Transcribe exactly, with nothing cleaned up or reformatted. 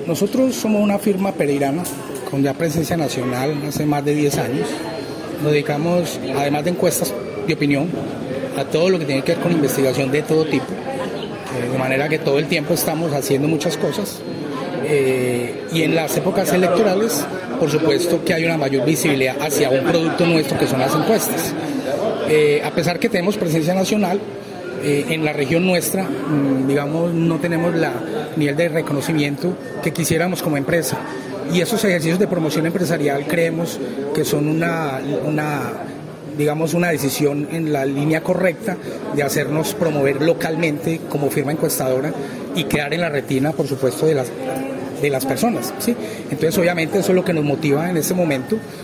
Nosotros somos una firma pereirana con ya presencia nacional hace más de diez años. Nos dedicamos, además de encuestas de opinión, a todo lo que tiene que ver con investigación de todo tipo, eh, de manera que todo el tiempo estamos haciendo muchas cosas. Eh, y en las épocas electorales, por supuesto que hay una mayor visibilidad hacia un producto nuestro que son las encuestas. Eh, a pesar que tenemos presencia nacional, eh, en la región nuestra, mmm, digamos, no tenemos la nivel de reconocimiento que quisiéramos como empresa. Y esos ejercicios de promoción empresarial creemos que son una, una, digamos, una decisión en la línea correcta de hacernos promover localmente como firma encuestadora y quedar en la retina, por supuesto, de las de las personas, ¿sí? Entonces, obviamente, eso es lo que nos motiva en este momento